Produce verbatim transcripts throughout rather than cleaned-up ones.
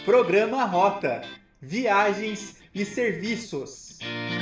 Programa Rota, Viagens e Serviços.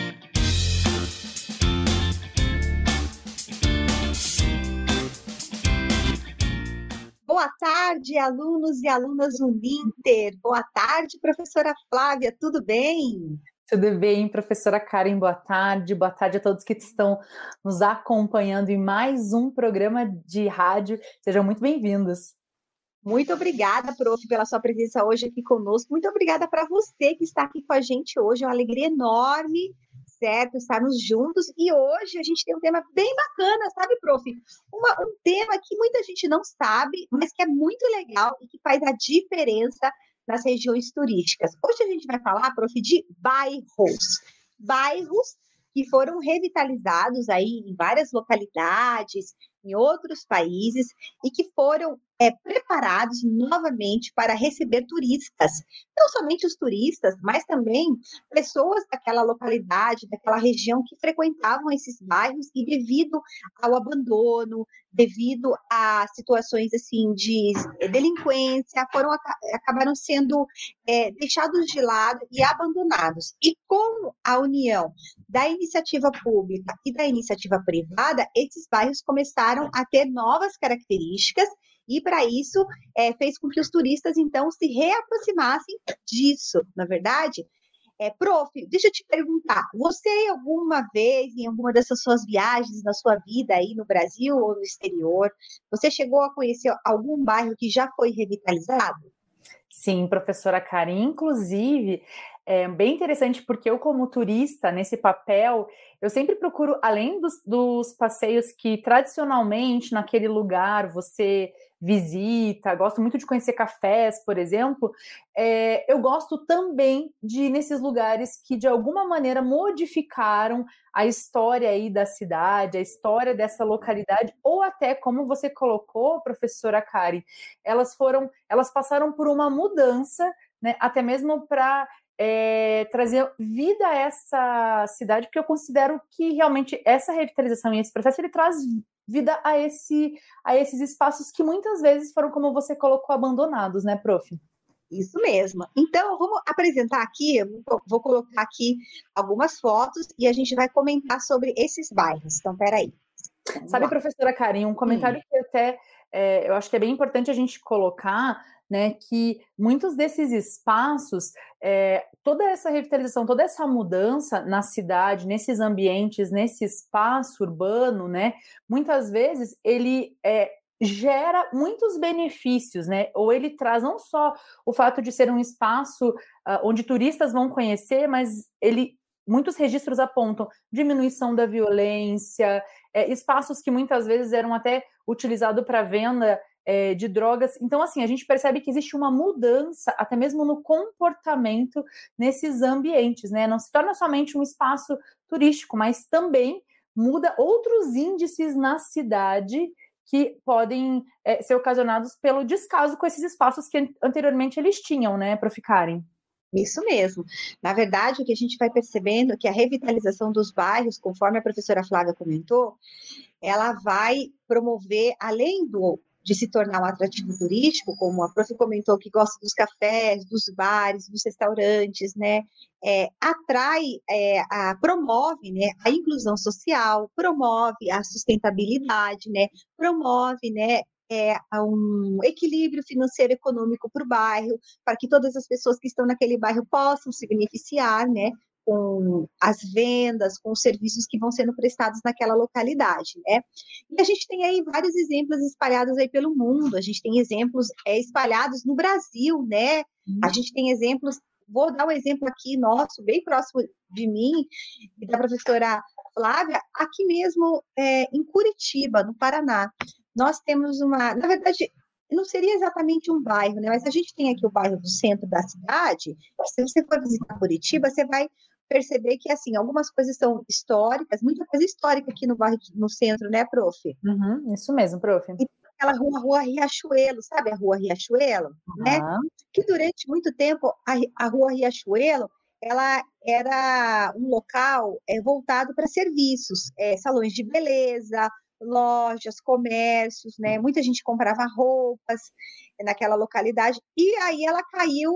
Boa tarde, alunos e alunas Uninter. Boa tarde, professora Flávia, tudo bem? Tudo bem, professora Karen, boa tarde. Boa tarde a todos que estão nos acompanhando em mais um programa de rádio. Sejam muito bem-vindos. Muito obrigada, prof, pela sua presença hoje aqui conosco. Muito obrigada para você que está aqui com a gente hoje. É uma alegria enorme, certo? Estarmos juntos. E hoje a gente tem um tema bem bacana, sabe, prof? Uma, um tema que muita gente não sabe, mas que é muito legal e que faz a diferença nas regiões turísticas. Hoje a gente vai falar, prof, de bairros. Bairros que foram revitalizados aí em várias localidades, em outros países, e que foram é, preparados novamente para receber turistas. Não somente os turistas, mas também pessoas daquela localidade, daquela região que frequentavam esses bairros e devido ao abandono, devido a situações assim de delinquência, foram acabaram sendo é, deixados de lado e abandonados. E com a união da iniciativa pública e da iniciativa privada, esses bairros começaram a ter novas características e, para isso, é, fez com que os turistas, então, se reaproximassem disso, na verdade. É, prof, deixa eu te perguntar, você alguma vez, em alguma dessas suas viagens na sua vida aí no Brasil ou no exterior, você chegou a conhecer algum bairro que já foi revitalizado? Sim, professora Karen, inclusive, é bem interessante porque eu, como turista, nesse papel, eu sempre procuro, além dos, dos passeios que tradicionalmente naquele lugar você visita, gosto muito de conhecer cafés, por exemplo, é, eu gosto também de ir nesses lugares que de alguma maneira modificaram a história aí da cidade, a história dessa localidade, ou até, como você colocou, professora Karen, elas foram, elas passaram por uma mudança, né, até mesmo para é, trazer vida a essa cidade, porque eu considero que realmente essa revitalização e esse processo, ele traz vida a, esse, a esses espaços que muitas vezes foram, como você colocou, abandonados, né, prof? Isso mesmo. Então, vamos apresentar aqui, vou colocar aqui algumas fotos e a gente vai comentar sobre esses bairros. Então, peraí. Sabe, professora Karen, um comentário hum. que até é, eu acho que é bem importante a gente colocar, né, que muitos desses espaços, é, toda essa revitalização, toda essa mudança na cidade, nesses ambientes, nesse espaço urbano, né, muitas vezes ele é, gera muitos benefícios, né? Ou ele traz não só o fato de ser um espaço uh, onde turistas vão conhecer, mas ele muitos registros apontam diminuição da violência, é, espaços que muitas vezes eram até utilizados para venda é, de drogas. Então, assim, a gente percebe que existe uma mudança, até mesmo no comportamento nesses ambientes, né? Não se torna somente um espaço turístico, mas também muda outros índices na cidade que podem é, ser ocasionados pelo descaso com esses espaços que anteriormente eles tinham, né, para ficarem. Isso mesmo. Na verdade, o que a gente vai percebendo é que a revitalização dos bairros, conforme a professora Flávia comentou, ela vai promover, além do, de se tornar um atrativo turístico, como a prof comentou, que gosta dos cafés, dos bares, dos restaurantes, né? É, atrai, é, a, promove, né, a inclusão social, promove a sustentabilidade, né? Promove, né? É, um equilíbrio financeiro e econômico para o bairro, para que todas as pessoas que estão naquele bairro possam se beneficiar, né, com as vendas, com os serviços que vão sendo prestados naquela localidade, né? E a gente tem aí vários exemplos espalhados aí pelo mundo, a gente tem exemplos é, espalhados no Brasil, né? A gente tem exemplos, vou dar um exemplo aqui nosso, bem próximo de mim, e da professora Flávia, aqui mesmo é, em Curitiba, no Paraná. Nós temos uma, na verdade, não seria exatamente um bairro, né? Mas a gente tem aqui o bairro do centro da cidade. Se você for visitar Curitiba, você vai perceber que, assim, algumas coisas são históricas, muita coisa histórica aqui no bairro, no centro, né, prof? Uhum, isso mesmo, prof. E aquela rua, rua Riachuelo, sabe a rua Riachuelo, uhum, né? Que durante muito tempo, a, a rua Riachuelo, ela era um local é, voltado para serviços, é, salões de beleza, lojas, comércios, né? Muita gente comprava roupas naquela localidade, e aí ela caiu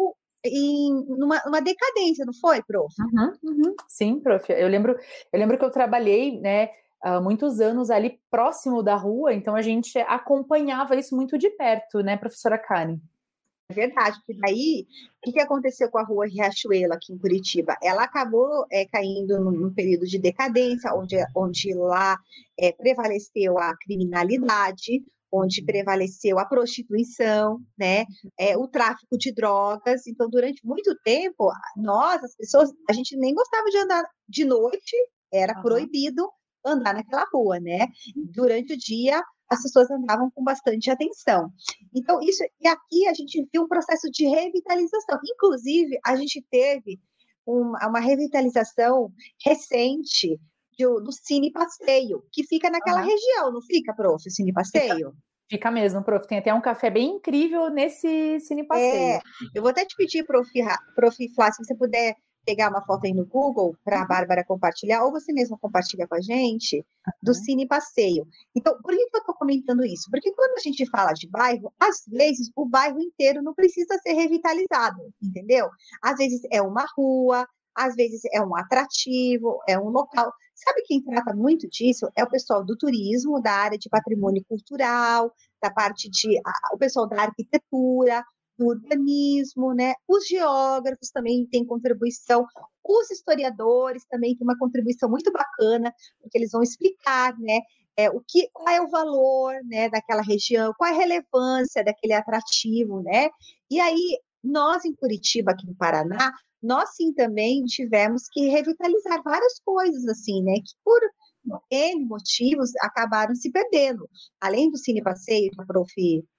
em numa, numa decadência, não foi, prof? Uhum, uhum. Sim, prof. Eu lembro, eu lembro que eu trabalhei, né, há muitos anos ali próximo da rua, então a gente acompanhava isso muito de perto, né, professora Karen? É verdade, porque daí, o que, que aconteceu com a rua Riachuelo aqui em Curitiba? Ela acabou é, caindo num, num período de decadência, onde, onde lá é, prevaleceu a criminalidade, onde prevaleceu a prostituição, né, é, o tráfico de drogas. Então, durante muito tempo, nós, as pessoas, a gente nem gostava de andar de noite, era Aham. proibido andar naquela rua, né? Durante o dia, as pessoas andavam com bastante atenção. Então, isso, e aqui a gente viu um processo de revitalização. Inclusive, a gente teve uma, uma revitalização recente do, do Cine Passeio, que fica naquela Aham. região, não fica, prof, o Cine Passeio? Fica mesmo, prof. Tem até um café bem incrível nesse Cine Passeio. É, eu vou até te pedir, prof, prof Flá, se você puder pegar uma foto aí no Google para a Bárbara compartilhar, ou você mesmo compartilha com a gente, do Cine Passeio. Então, por que eu estou comentando isso? Porque quando a gente fala de bairro, às vezes o bairro inteiro não precisa ser revitalizado, entendeu? Às vezes é uma rua, às vezes é um atrativo, é um local. Sabe quem trata muito disso? É o pessoal do turismo, da área de patrimônio cultural, da parte de a, o pessoal da arquitetura, do urbanismo, né? Os geógrafos também têm contribuição, os historiadores também têm uma contribuição muito bacana, porque eles vão explicar, né? É, o que, qual é o valor, né, daquela região, qual é a relevância daquele atrativo, né? E aí, nós em Curitiba, aqui no Paraná, nós sim também tivemos que revitalizar várias coisas, assim, né? Que por N motivos acabaram se perdendo. Além do Cine Passeio, que a prof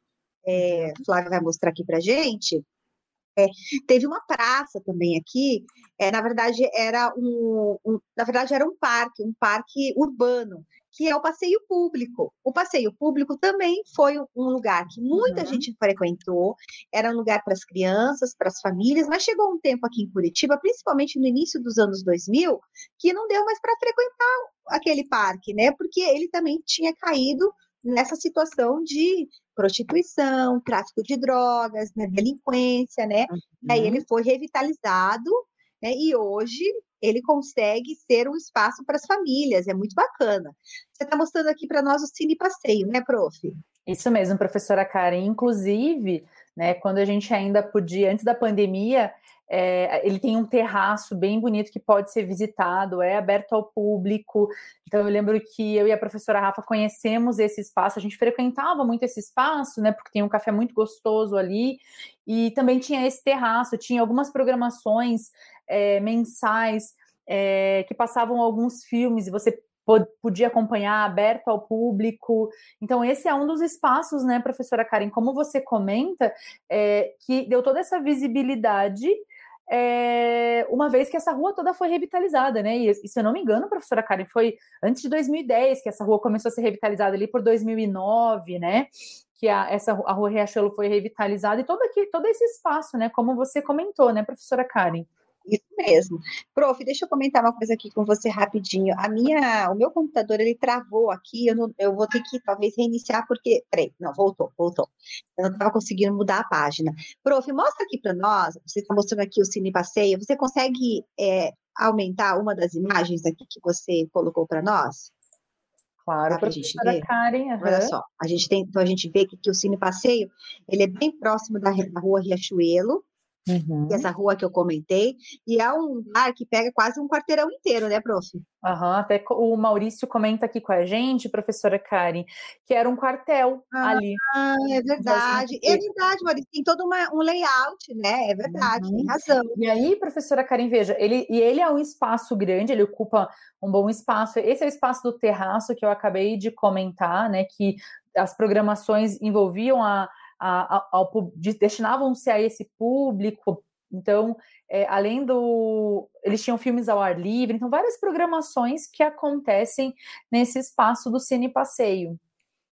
É, Flávia vai mostrar aqui para a gente, é, teve uma praça também aqui, é, na verdade era um, um, na verdade era um parque, um parque urbano, que é o passeio público. O passeio público também foi um lugar que muita uhum. gente frequentou, era um lugar para as crianças, para as famílias, mas chegou um tempo aqui em Curitiba, principalmente no início dos anos dois mil, que não deu mais para frequentar aquele parque, né? Porque ele também tinha caído nessa situação de prostituição, tráfico de drogas, né, delinquência, né? Uhum. Aí ele foi revitalizado, né? E hoje ele consegue ser um espaço para as famílias, é muito bacana. Você está mostrando aqui para nós o Cine Passeio, né, prof? Isso mesmo, professora Karen. Inclusive, né, quando a gente ainda podia, antes da pandemia, é, ele tem um terraço bem bonito que pode ser visitado, é aberto ao público. Então, eu lembro que eu e a professora Rafa conhecemos esse espaço, a gente frequentava muito esse espaço, né, porque tem um café muito gostoso ali, e também tinha esse terraço, tinha algumas programações é, mensais é, que passavam alguns filmes, e você podia acompanhar, aberto ao público. Então, esse é um dos espaços, né, professora Karen, como você comenta, é, que deu toda essa visibilidade, é, uma vez que essa rua toda foi revitalizada, né, e, e se eu não me engano, professora Karen, foi antes de dois mil e dez que essa rua começou a ser revitalizada, ali por dois mil e nove, né, que a, essa, a rua Riachuelo foi revitalizada, e todo, aqui, todo esse espaço, né, como você comentou, né, professora Karen? Isso mesmo. Prof, deixa eu comentar uma coisa aqui com você rapidinho. A minha, o meu computador, ele travou aqui, eu, não, eu vou ter que talvez reiniciar, porque... Peraí, não, voltou, voltou. Eu não estava conseguindo mudar a página. Prof, mostra aqui para nós, você está mostrando aqui o Cine Passeio, você consegue é, aumentar uma das imagens aqui que você colocou para nós? Claro, tá, professora Karen. Uhum. Olha só, a gente tem, então a gente vê que, que o Cine Passeio, ele é bem próximo da, da rua Riachuelo, Uhum. essa rua que eu comentei, e é um lugar que pega quase um quarteirão inteiro, né, prof? Uhum, até o Maurício comenta aqui com a gente, professora Karen, que era um quartel ah, ali. Ah, é verdade. É verdade, Maurício, tem todo uma, um layout, né? É verdade, uhum. Tem razão. E aí, professora Karen, veja, ele, e ele é um espaço grande, ele ocupa um bom espaço. Esse é o espaço do terraço que eu acabei de comentar, né? Que as programações envolviam a A, a, ao, destinavam-se a esse público, então, é, além do... Eles tinham filmes ao ar livre, então várias programações que acontecem nesse espaço do Cine Passeio.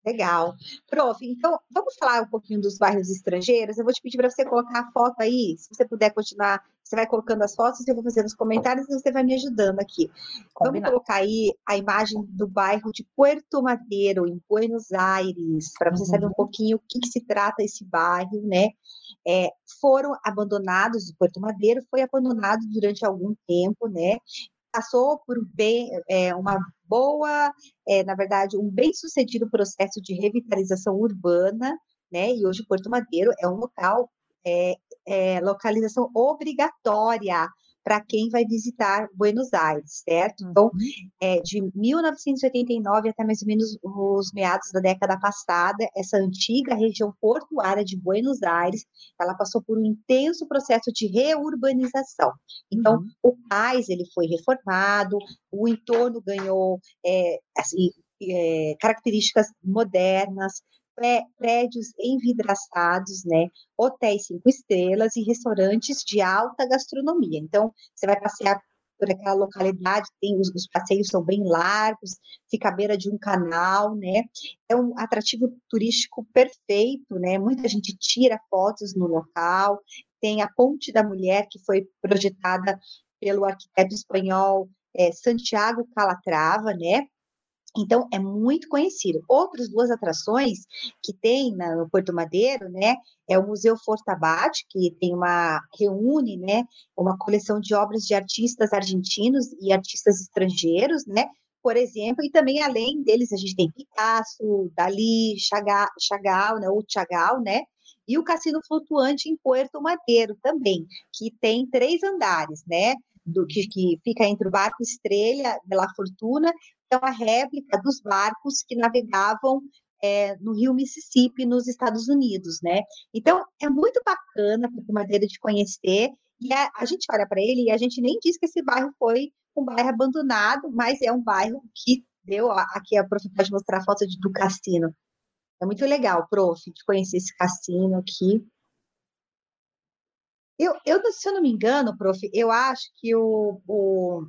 Legal. Prof, então vamos falar um pouquinho dos bairros estrangeiros. Eu vou te pedir para você colocar a foto aí, se você puder continuar, você vai colocando as fotos, eu vou fazendo os comentários e você vai me ajudando aqui. Vamos Combinado. colocar aí a imagem do bairro de Puerto Madero, em Buenos Aires, para você saber um Uhum. pouquinho o que, que se trata esse bairro, né? É, foram abandonados, o Puerto Madero foi abandonado durante algum tempo, né? Passou por bem, é, uma boa, é, na verdade, um bem-sucedido processo de revitalização urbana, né? E hoje Porto Madeiro é um local, é, é localização obrigatória para quem vai visitar Buenos Aires, certo? Então, Uhum. é, de mil novecentos e oitenta e nove até mais ou menos os meados da década passada, essa antiga região portuária de Buenos Aires, ela passou por um intenso processo de reurbanização. Então, Uhum. o cais ele foi reformado, o entorno ganhou é, assim, é, características modernas, prédios envidraçados, né, hotéis cinco estrelas e restaurantes de alta gastronomia. Então, você vai passear por aquela localidade, tem os, os passeios são bem largos, fica à beira de um canal, né? É um atrativo turístico perfeito, né? Muita gente tira fotos no local. Tem a Ponte da Mulher, que foi projetada pelo arquiteto espanhol é, Santiago Calatrava, né? Então, é muito conhecido. Outras duas atrações que tem na, no Porto Madeiro, né, é o Museu Fortabat, que tem uma, reúne, né, uma coleção de obras de artistas argentinos e artistas estrangeiros, né, por exemplo, e também, além deles, a gente tem Picasso, Dalí, Chagall, Chagall né, ou Chagall, né, e o Cassino Flutuante em Puerto Madeiro também, que tem três andares, né, do que, que fica entre o Barco Estrela de La Fortuna, é uma réplica dos barcos que navegavam é, no rio Mississippi, nos Estados Unidos, né? Então, é muito bacana a maneira de conhecer, e a, a gente olha para ele e a gente nem diz que esse bairro foi um bairro abandonado, mas é um bairro que deu, aqui a prof pode mostrar a foto de, do cassino. É muito legal, prof, de conhecer esse cassino aqui. Eu, eu, se eu não me engano, prof, eu acho que o, o,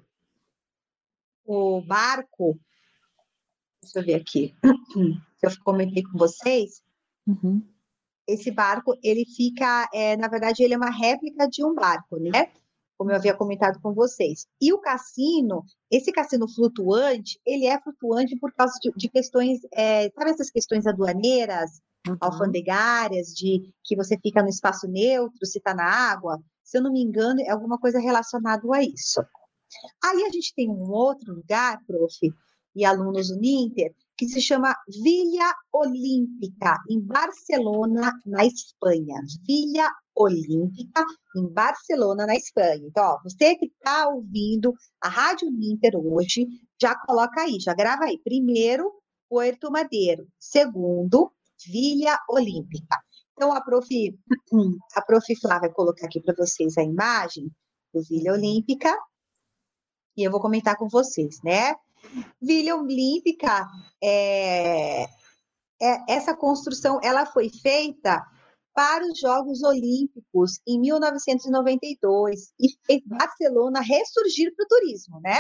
o barco, deixa eu ver aqui, que eu comentei com vocês, Uhum. esse barco, ele fica, é, na verdade, ele é uma réplica de um barco, né? Como eu havia comentado com vocês. E o cassino, esse cassino flutuante, ele é flutuante por causa de, de questões, é, sabe essas questões aduaneiras, Uhum. alfandegárias, de que você fica no espaço neutro, se está na água? Se eu não me engano, é alguma coisa relacionada a isso. Aí a gente tem um outro lugar, prof, e alunos do Ninter, que se chama Vila Olímpica, em Barcelona, na Espanha. Vila Olímpica, em Barcelona, na Espanha. Então, ó, você que está ouvindo a Rádio Ninter hoje, já coloca aí, já grava aí. Primeiro, Puerto Madeiro. Segundo, Vila Olímpica. Então, a prof, a prof Flá vai colocar aqui para vocês a imagem do Vila Olímpica, e eu vou comentar com vocês, né? Vila Olímpica, é, é, essa construção, ela foi feita para os Jogos Olímpicos em mil novecentos e noventa e dois e fez Barcelona ressurgir para o turismo, né?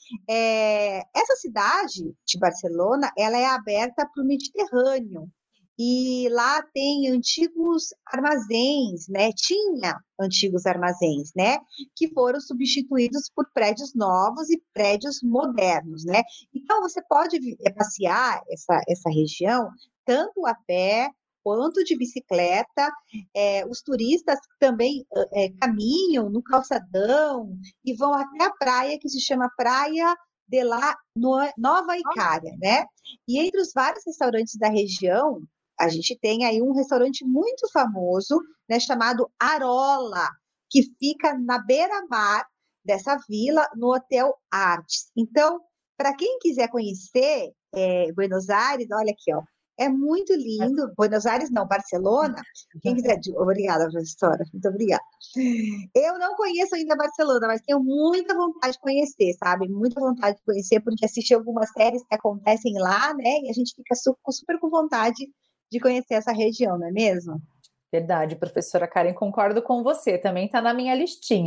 É, essa cidade de Barcelona, ela é aberta para o Mediterrâneo, e lá tem antigos armazéns, né? Tinha antigos armazéns, né? Que foram substituídos por prédios novos e prédios modernos, né? Então, você pode passear essa, essa região tanto a pé quanto de bicicleta. É, os turistas também é, caminham no calçadão e vão até a praia, que se chama Praia de la Nova Icária, né? E entre os vários restaurantes da região, a gente tem aí um restaurante muito famoso, né, chamado Arola, que fica na beira-mar dessa vila, no Hotel Artes. Então, para quem quiser conhecer é, Buenos Aires, olha aqui, ó, é muito lindo. Buenos Aires, não, Barcelona. Quem quiser. Obrigada, professora. Muito obrigada. Eu não conheço ainda Barcelona, mas tenho muita vontade de conhecer, sabe? Muita vontade de conhecer, porque assisti algumas séries que acontecem lá, né? E a gente fica super, super com vontade de conhecer essa região, não é mesmo? Verdade, professora Karen, concordo com você. Também está na minha listinha.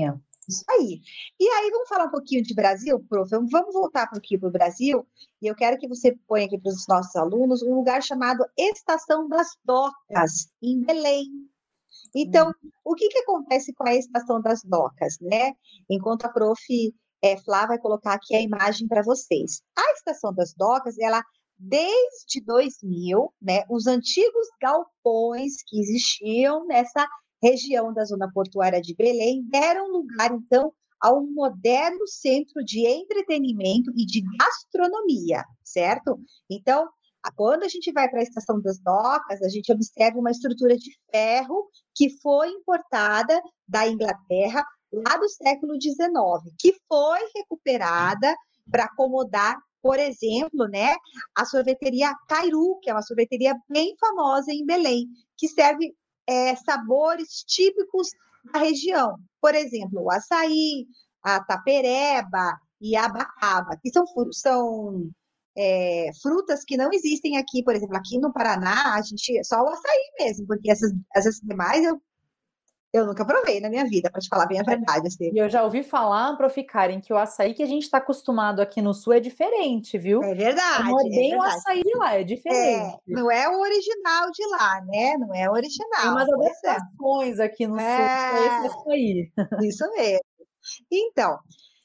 Isso aí. E aí, vamos falar um pouquinho de Brasil, prof? Vamos voltar aqui para o Brasil, e eu quero que você ponha aqui para os nossos alunos um lugar chamado Estação das Docas, em Belém. Então, hum. o que, que acontece com a Estação das Docas, né? Enquanto a prof é, Flá vai colocar aqui a imagem para vocês. A Estação das Docas, ela, desde dois mil, né, os antigos galpões que existiam nessa região da zona portuária de Belém deram lugar, então, a um moderno centro de entretenimento e de gastronomia, certo? Então, quando a gente vai para a Estação das Docas, a gente observa uma estrutura de ferro que foi importada da Inglaterra lá do século dezenove, que foi recuperada para acomodar, por exemplo, né, a sorveteria Cairu, que é uma sorveteria bem famosa em Belém, que serve é, sabores típicos da região. Por exemplo, o açaí, a tapereba e a abacaba, que são, são é, frutas que não existem aqui. Por exemplo, aqui no Paraná, a gente só o açaí mesmo, porque essas, essas demais eu, eu nunca provei na minha vida, para te falar bem a verdade. Assim. E eu já ouvi falar, prof Karen, que o açaí que a gente está acostumado aqui no Sul é diferente, viu? É verdade. Não é bem é o açaí de lá, é diferente. É, não é o original de lá, né? Não é o original. Tem umas adaptações é. aqui no é. Sul para esse açaí. Isso mesmo. Então,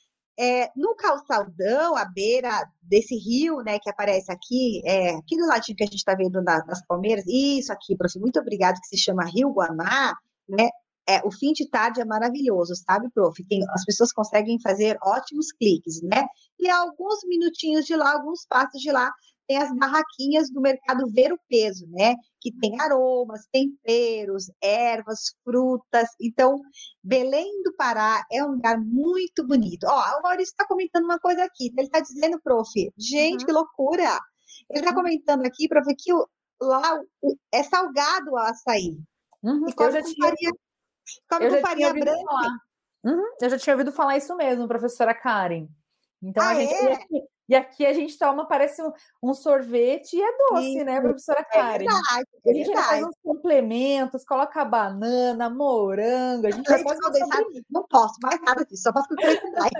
é, no calçadão, à beira desse rio, né, que aparece aqui, é, aqui do ladinho que a gente está vendo na, nas palmeiras, isso aqui, prof, muito obrigado, que se chama Rio Guamá, né? É, o fim de tarde é maravilhoso, sabe, prof? Tem, as pessoas conseguem fazer ótimos cliques, né? E a alguns minutinhos de lá, alguns passos de lá, tem as barraquinhas do mercado Ver o Peso, né? Que tem aromas, temperos, ervas, frutas. Então, Belém do Pará é um lugar muito bonito. Ó, o Maurício está comentando uma coisa aqui. Ele está dizendo, prof, gente, uhum. que loucura! Ele está comentando aqui, prof, que o, lá o, é salgado o açaí. Uhum. E eu já tinha... Farinha, come eu com já farinha tinha branca. Falar. Uhum. Eu já tinha ouvido falar isso mesmo, professora Karen. Então, ah, a gente... é? E aqui, e aqui a gente toma, parece um, um sorvete e é doce, isso, né, professora Karen? É verdade, é a gente ainda faz uns complementos, coloca banana, morango, a gente leite faz condensado, não posso mais nada disso, só posso comer com light.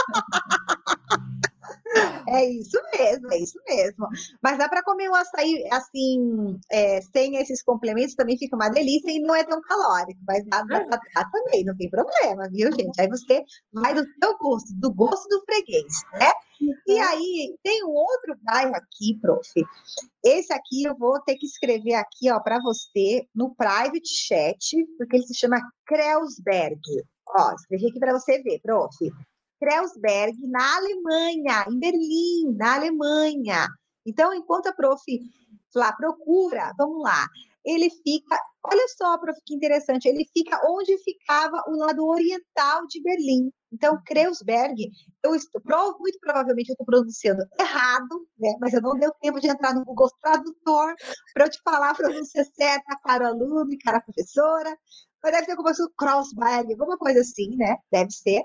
É isso mesmo, é isso mesmo. Mas dá para comer um açaí assim, é, sem esses complementos, também fica uma delícia e não é tão calórico, mas dá, dá para dar também, não tem problema, viu, gente? Aí você vai do seu gosto, do gosto do freguês, né? Uhum. E aí, tem um outro bairro aqui, prof. Esse aqui eu vou ter que escrever aqui, ó, para você, no private chat, porque ele se chama Kreuzberg. Ó, escrevi aqui para você ver, prof. Kreuzberg, na Alemanha, em Berlim, na Alemanha. Então, enquanto a prof lá procura, vamos lá, ele fica, olha só, prof, que interessante, ele fica onde ficava o lado oriental de Berlim. Então, Kreuzberg, eu estou, muito provavelmente eu estou pronunciando errado, né? Mas eu não deu tempo de entrar no Google Tradutor para eu te falar a pronúncia certa, cara aluno e cara professora. Mas deve ter alguma coisa, Kreuzberg, alguma coisa assim, né? Deve ser.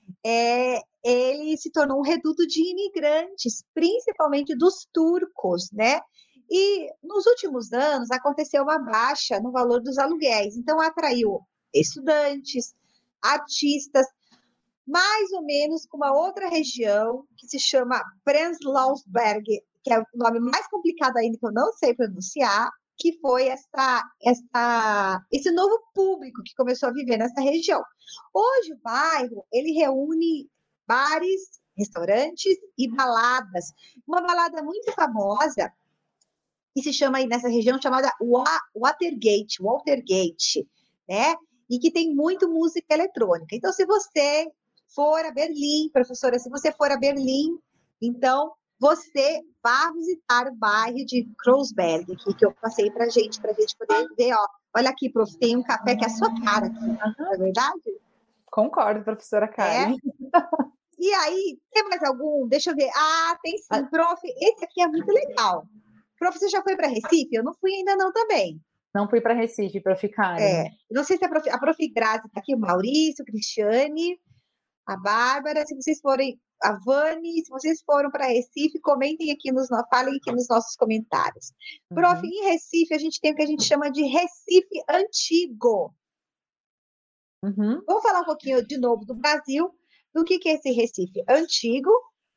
É, ele se tornou um reduto de imigrantes, principalmente dos turcos, né? E nos últimos anos aconteceu uma baixa no valor dos aluguéis, então atraiu estudantes, artistas, mais ou menos com uma outra região que se chama Prenzlauberg, que é o nome mais complicado ainda que eu não sei pronunciar, que foi essa, essa, esse novo público que começou a viver nessa região. Hoje o bairro, ele reúne bares, restaurantes e baladas. Uma balada muito famosa, que se chama aí nessa região, chamada Watergate, Watergate, né? E que tem muito música eletrônica. Então, se você for a Berlim, professora, se você for a Berlim, então você vai visitar o bairro de Kreuzberg, aqui, que eu passei para a gente, para a gente poder ver, ó. Olha aqui, prof, tem um café que é a sua cara aqui, uhum. Não é verdade? Concordo, professora Karen. É. E aí, tem mais algum? Deixa eu ver. Ah, tem sim, prof. Esse aqui é muito legal. Prof, você já foi para Recife? Eu não fui ainda não também. Não fui para Recife, prof Karen. É. Não sei se a prof, a prof Grazi está aqui, o Maurício, o Cristiane, a Bárbara, se vocês forem, a Vani, se vocês foram para Recife, comentem aqui nos, falem aqui nos nossos comentários. Uhum. Prof, em Recife, a gente tem o que a gente chama de Recife Antigo. Uhum. Vamos falar um pouquinho de novo do Brasil, do que, que é esse Recife antigo.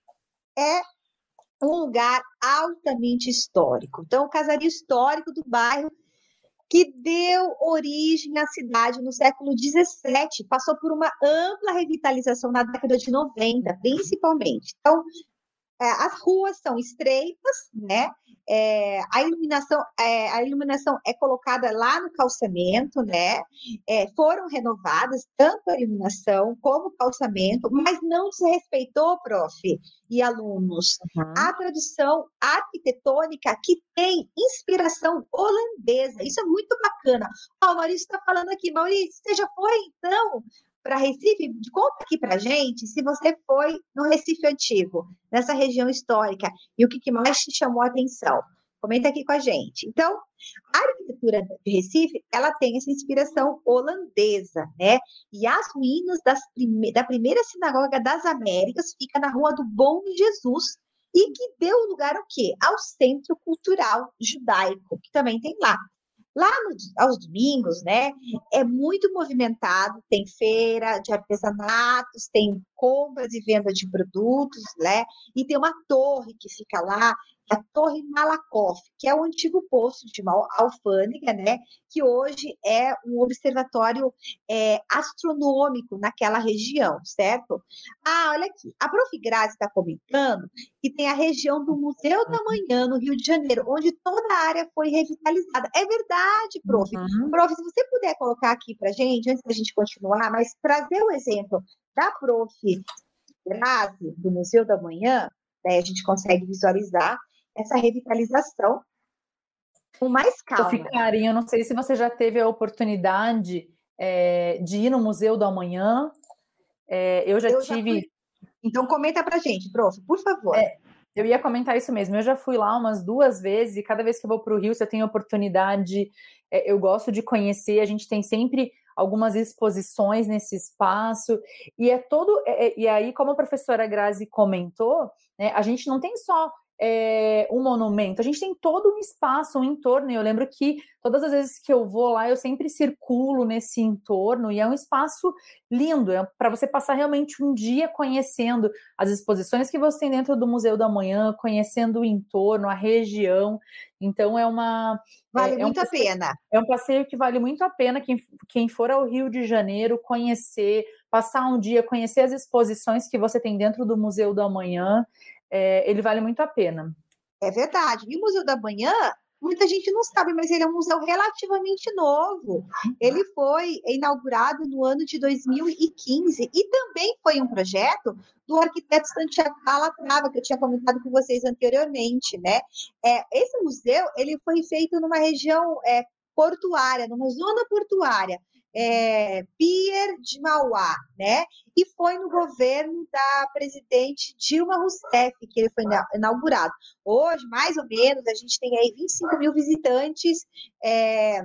É um lugar altamente histórico. Então, o casario histórico do bairro que deu origem à cidade no século dezessete, passou por uma ampla revitalização na década de noventa, principalmente. Então, é, as ruas são estreitas, né? É, a iluminação, é, a iluminação é colocada lá no calçamento, né? É, foram renovadas tanto a iluminação como o calçamento, mas não se respeitou, prof e alunos, Uhum. a tradição arquitetônica que tem inspiração holandesa. Isso é muito bacana. Ó, o Maurício está falando aqui. Maurício, você já foi, então, para Recife? Conta aqui para gente se você foi no Recife Antigo, nessa região histórica, e o que, que mais te chamou a atenção. Comenta aqui com a gente. Então, a arquitetura de Recife, ela tem essa inspiração holandesa, né? E as ruínas das prime... da primeira sinagoga das Américas fica na Rua do Bom Jesus, e que deu lugar ao quê? Ao Centro Cultural Judaico, que também tem lá. Lá no, aos domingos, né, é muito movimentado, tem feira de artesanatos, tem compras e vendas de produtos, né, e tem uma torre que fica lá, a Torre Malakoff, que é o antigo posto de uma alfândega, né, que hoje é um observatório é, astronômico naquela região, certo? Ah, olha aqui, a prof Grazi está comentando que tem a região do Museu da Manhã, no Rio de Janeiro, onde toda a área foi revitalizada. É verdade, prof. Uhum. Prof, se você puder colocar aqui para a gente, antes da gente continuar, mas trazer o exemplo da prof Grazi, do Museu da Manhã, né, a gente consegue visualizar essa revitalização com mais calma. Carinho, eu não sei se você já teve a oportunidade é, de ir no Museu do Amanhã. É, eu já eu tive... Já então, comenta pra gente, prof, por favor. É, eu ia comentar isso mesmo. Eu já fui lá umas duas vezes e cada vez que eu vou para o Rio, se eu tenho oportunidade, é, eu gosto de conhecer. A gente tem sempre algumas exposições nesse espaço. E é todo... É, e aí, como a professora Grazi comentou, né, a gente não tem só... É, um monumento, a gente tem todo um espaço, um entorno, e eu lembro que todas as vezes que eu vou lá, eu sempre circulo nesse entorno, e é um espaço lindo, é para você passar realmente um dia conhecendo as exposições que você tem dentro do Museu da Manhã, conhecendo o entorno, a região, então é uma... Vale é, muito é um passeio, a pena. É um passeio que vale muito a pena, quem, quem for ao Rio de Janeiro, conhecer, passar um dia, conhecer as exposições que você tem dentro do Museu da Manhã, É, ele vale muito a pena. É verdade. E o Museu da Manhã, muita gente não sabe, mas ele é um museu relativamente novo. Ele foi inaugurado no ano de dois mil e quinze e também foi um projeto do arquiteto Santiago Calatrava, que eu tinha comentado com vocês anteriormente, né? É, esse museu, ele foi feito numa região é, portuária, numa zona portuária, é, Pier de Mauá, né? E foi no governo da presidente Dilma Rousseff que ele foi inaugurado. Hoje, mais ou menos, a gente tem aí vinte e cinco mil visitantes é,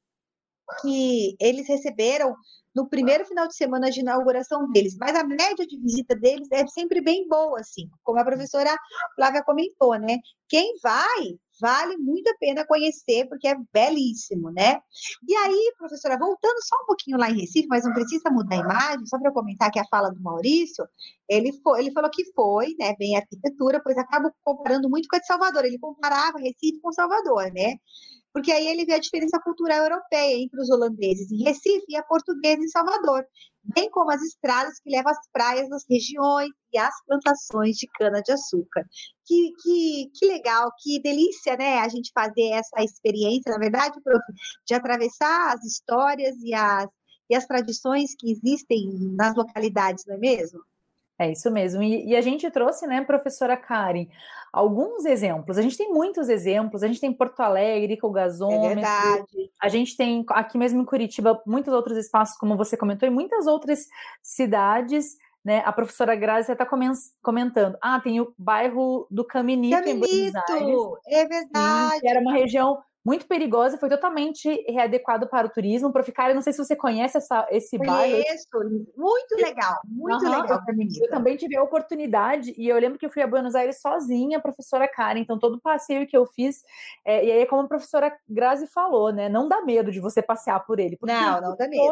que eles receberam no primeiro final de semana de inauguração deles, mas a média de visita deles é sempre bem boa, assim, como a professora Flávia comentou, né? Quem vai, vale muito a pena conhecer, porque é belíssimo, né? E aí, professora, voltando só um pouquinho lá em Recife, mas não precisa mudar a imagem, só para eu comentar aqui a fala do Maurício, ele, foi, ele falou que foi, né, bem arquitetura, pois acaba comparando muito com a de Salvador, ele comparava Recife com Salvador, né? Porque aí ele vê a diferença cultural europeia entre os holandeses em Recife e a portuguesa em Salvador, bem como as estradas que levam às praias das regiões e às plantações de cana-de-açúcar. Que, que, que legal, que delícia, né, a gente fazer essa experiência, na verdade, prof, de atravessar as histórias e as, e as tradições que existem nas localidades, não é mesmo? É isso mesmo. E, e a gente trouxe, né, professora Karen, alguns exemplos. A gente tem muitos exemplos. A gente tem Porto Alegre, com o gasômetro. É verdade. A gente tem aqui mesmo em Curitiba muitos outros espaços, como você comentou, e muitas outras cidades, né? A professora Grazi está comentando. Ah, tem o bairro do Caminito, Caminito, em Buenos Aires. É verdade. Sim, que era uma região muito perigosa, foi totalmente readequado para o turismo. Prof. Karen, não sei se você conhece essa, esse bairro. Conheço, muito legal, muito Uhum, legal, eu, Caminito. eu também tive a oportunidade, e eu lembro que eu fui a Buenos Aires sozinha, professora Karen, então todo o passeio que eu fiz, é, e aí como a professora Grazi falou, né, não dá medo de você passear por ele. Porque não, não dá todo, medo.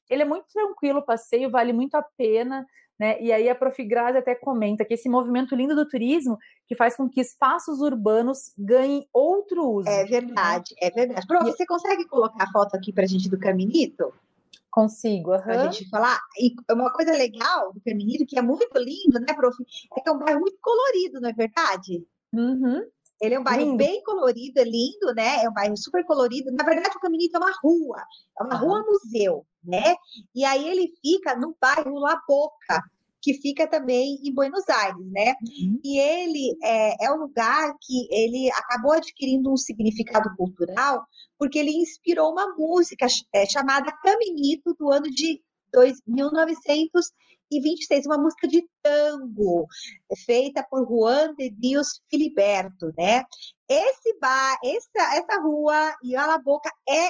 ele é muito tranquilo o passeio, vale muito a pena, né? E aí a Prof Grazi até comenta que esse movimento lindo do turismo que faz com que espaços urbanos ganhem outro uso. É verdade, né? É verdade. Prof, e... você consegue colocar a foto aqui pra gente do Caminito? Consigo, aham. Pra gente falar. E uma coisa legal do Caminito, que é muito lindo, né, Prof? É que é um bairro muito colorido, não é verdade? Uhum. Ele é um bairro lindo. bem colorido, é lindo, né? É um bairro super colorido. Na verdade, o Caminito é uma rua, é uma uhum. rua-museu, né? E aí ele fica no bairro La Boca, que fica também em Buenos Aires, né? Uhum. E ele é, é um lugar que ele acabou adquirindo um significado cultural, porque ele inspirou uma música é, chamada Caminito, do ano de mil novecentos e vinte e seis, uma música de tango, feita por Juan de Dios Filiberto, né? Esse bar, essa, essa rua e a La Boca é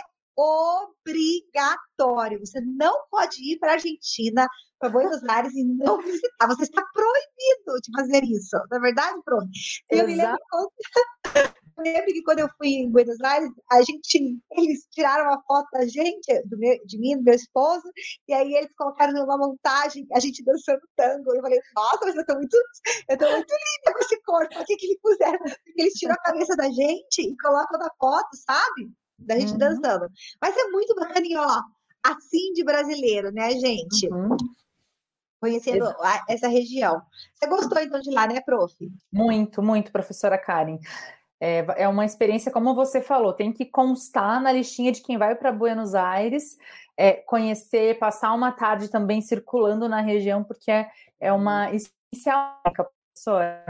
obrigatório. Você não pode ir para a Argentina, para Buenos Aires e não visitar. Você está proibido de fazer isso. Na verdade, pronto. Eu me lembro quando... Eu lembro que quando eu fui em Buenos Aires, a gente, eles tiraram uma foto da gente, do meu, de mim, do meu esposo, e aí eles colocaram numa montagem, a gente dançando tango. Eu falei, nossa, mas eu estou muito, eu tô muito linda com esse corpo. O que, que eles fizeram? Porque eles tiram a cabeça da gente e colocam na foto, sabe? Da gente uhum. dançando. Mas é muito bacana, e ó, assim de brasileiro, né, gente? Uhum. Conhecendo a, essa região. Você gostou, então, de lá, né, prof? Muito, muito, professora Karen. É, é uma experiência, como você falou, tem que constar na listinha de quem vai para Buenos Aires, é, conhecer, passar uma tarde também circulando na região, porque é, é uma especial, professora.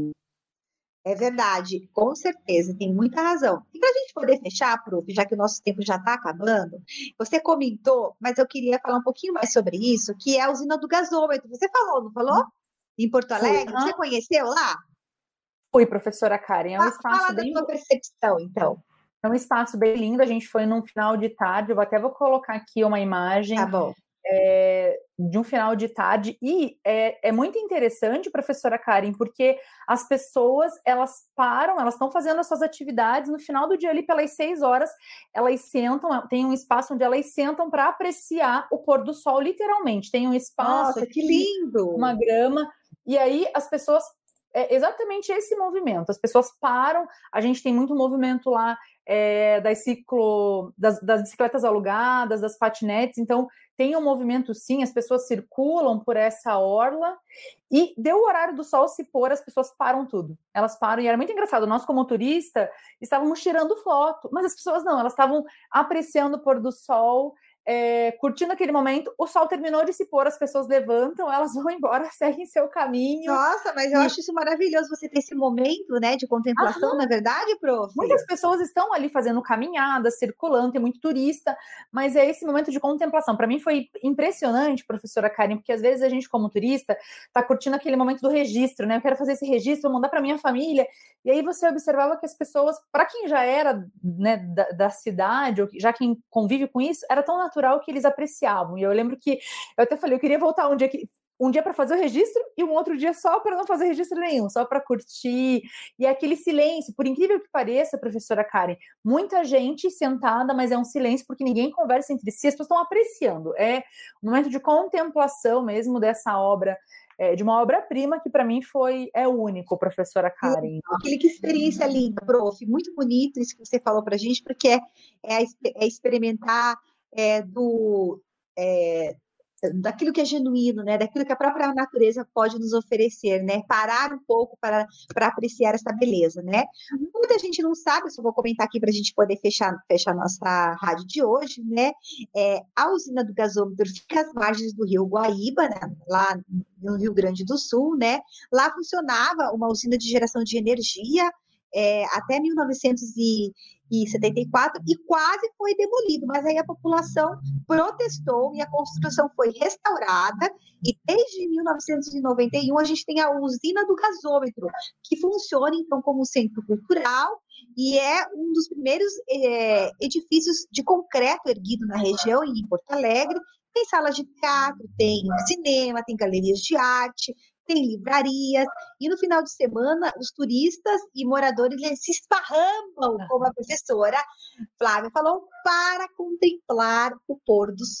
É verdade, com certeza, tem muita razão. E para a gente poder fechar, prof, já que o nosso tempo já está acabando, você comentou, mas eu queria falar um pouquinho mais sobre isso, que é a usina do gasômetro. Você falou, não falou? Em Porto Alegre? Fui. Você conheceu lá? Fui, professora Karen. É um Fala, espaço fala bem... da tua percepção, então. É um espaço bem lindo, a gente foi num final de tarde, eu até vou colocar aqui uma imagem. Tá bom. É, de um final de tarde, e é, é muito interessante, professora Karen, porque as pessoas, elas param, elas estão fazendo as suas atividades, no final do dia ali, pelas seis horas, elas sentam, tem um espaço onde elas sentam para apreciar o pôr do sol, literalmente, tem um espaço... Nossa, que lindo! Uma grama, e aí as pessoas... É exatamente esse movimento, as pessoas param, a gente tem muito movimento lá é, das, ciclo, das, das bicicletas alugadas, das patinetes, então tem um movimento sim, as pessoas circulam por essa orla, e deu o horário do sol se pôr, as pessoas param tudo, elas param, e era muito engraçado, nós como turista estávamos tirando foto, mas as pessoas não, elas estavam apreciando o pôr do sol, É, curtindo aquele momento, o sol terminou de se pôr, as pessoas levantam, elas vão embora, seguem seu caminho. Nossa, mas eu e... acho isso maravilhoso, você ter esse momento, né, de contemplação, Aham. Na verdade, prof? Muitas pessoas estão ali fazendo caminhadas, circulando, tem muito turista, mas é esse momento de contemplação. Para mim foi impressionante, professora Karen, porque às vezes a gente, como turista, está curtindo aquele momento do registro, né? Eu quero fazer esse registro, vou mandar para minha família. E aí você observava que as pessoas, para quem já era, né, da, da cidade, ou já quem convive com isso, era tão natural que eles apreciavam. E eu lembro que eu até falei, eu queria voltar um dia que um dia para fazer o registro e um outro dia só para não fazer registro nenhum, só para curtir. E é aquele silêncio, por incrível que pareça, professora Karen, muita gente sentada, mas é um silêncio porque ninguém conversa entre si, as pessoas estão apreciando. É um momento de contemplação mesmo dessa obra, é, de uma obra-prima que para mim foi é único, professora Karen. Aquele que experiência linda, prof, muito bonito isso que você falou para a gente, porque é, é, é experimentar é, do... É, daquilo que é genuíno, né? Daquilo que a própria natureza pode nos oferecer, né? Parar um pouco para, para apreciar essa beleza, né? Muita gente não sabe, só vou comentar aqui para a gente poder fechar, fechar nossa rádio de hoje, né? É, a usina do gasômetro fica às margens do rio Guaíba, né? Lá no Rio Grande do Sul, né? Lá funcionava uma usina de geração de energia é, até mil novecentos e setenta e quatro e quase foi demolido, mas aí a população protestou e a construção foi restaurada e desde mil novecentos e noventa e um a gente tem a usina do gasômetro, que funciona então como centro cultural e é um dos primeiros é, edifícios de concreto erguido na região em Porto Alegre. Tem salas de teatro, tem cinema, tem galerias de arte, tem livrarias, e no final de semana os turistas e moradores eles se esparramam, como a professora Flávia falou, para contemplar o pôr do sol.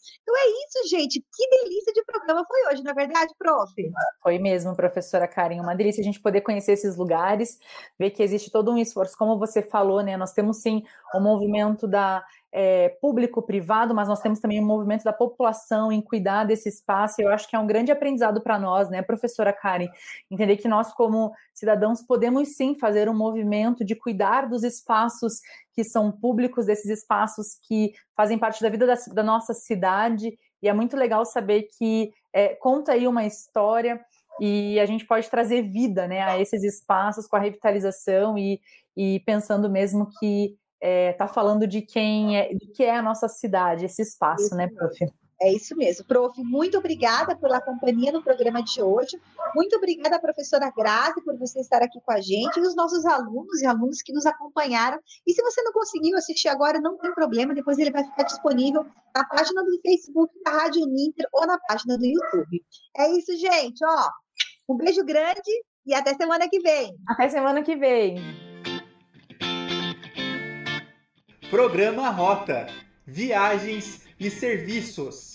Então é isso, gente. Que delícia de programa foi hoje, não é verdade, prof? Foi mesmo, professora Karen, uma delícia a gente poder conhecer esses lugares, ver que existe todo um esforço, como você falou, né? Nós temos sim o movimento da é, público-privado, mas nós temos também o movimento da população em cuidar desse espaço, e eu acho que é um grande aprendizado para nós, né, professora Karen? Entender que nós, como cidadãos, podemos sim fazer um movimento de cuidar dos espaços que são públicos, desses espaços que fazem parte da vida da, da nossa cidade, e é muito legal saber que é, conta aí uma história e a gente pode trazer vida, né, a esses espaços com a revitalização e, e pensando mesmo que está é, falando de quem é, de que é a nossa cidade, esse espaço, isso, né, prof? É isso mesmo. Prof, muito obrigada pela companhia no programa de hoje. Muito obrigada, professora Grazi, por você estar aqui com a gente, e os nossos alunos e alunos que nos acompanharam. E se você não conseguiu assistir agora, não tem problema, depois ele vai ficar disponível na página do Facebook da Rádio Uninter ou na página do YouTube. É isso, gente. Ó, um beijo grande e até semana que vem. Até semana que vem. Programa Rota, Viagens e Serviços.